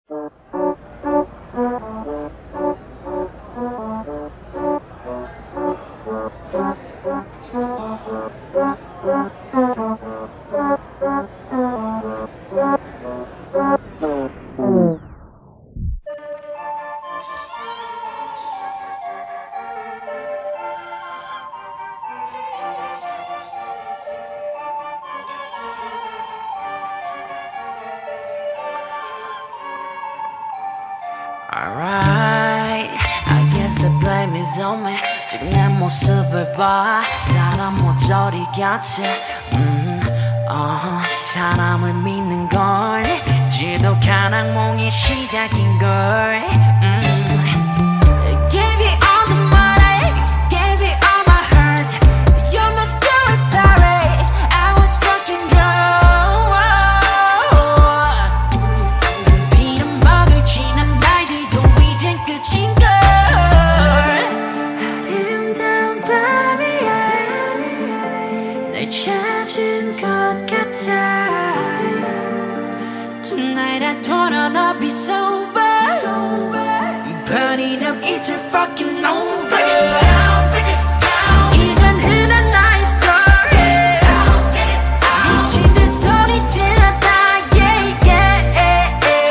Alright, I guess the blame is on me. 지금 내 모습을 봐 사람 모조리 같이 사람을 믿는 걸 지독한 악몽이 시작인걸 Gave you all the money, gave you all my hurt. You must do it, Barry. I was fucking drunk. 비난박을 지난 날들도 이젠 끝인걸. 아름다운 밤이야 날 찾은 것 같아. Tonight I don't wanna be sober. But it up, it's a fucking over. Break it down, break it down. 이건 흔한 나의 story. Get it out. 미친 듯 소리 질렀다, yeah, yeah.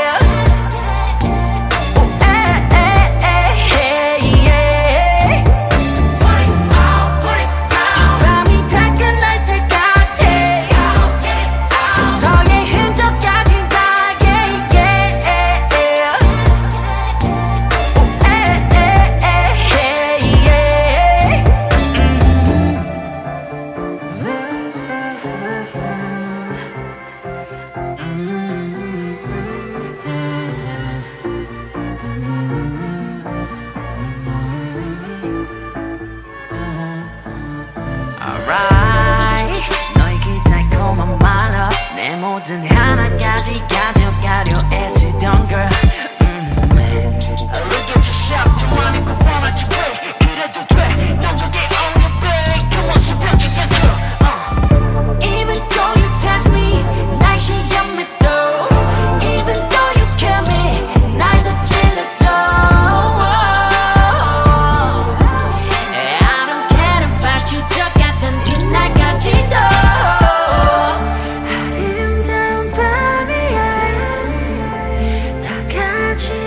Oh, yeah. Put it out, put it down. 밤이 다 끝날 때까지. Get it out. 너의 흔적까지 다, yeah, yeah. Alright, 너의 그 달콤한 말로 내 모든 하나까지 가져가려 애쓰던 걸. Look at yourself, 좀 아니고 원하지 왜 그래도 돼. 넌 그게 only big 그 모습 변치 않고. Even though you test me 날 시험해도. Even though you kill me 날 더 찔러도. I don't care about you 저 같던 그날까지도. 아름다운 밤이야 다 같이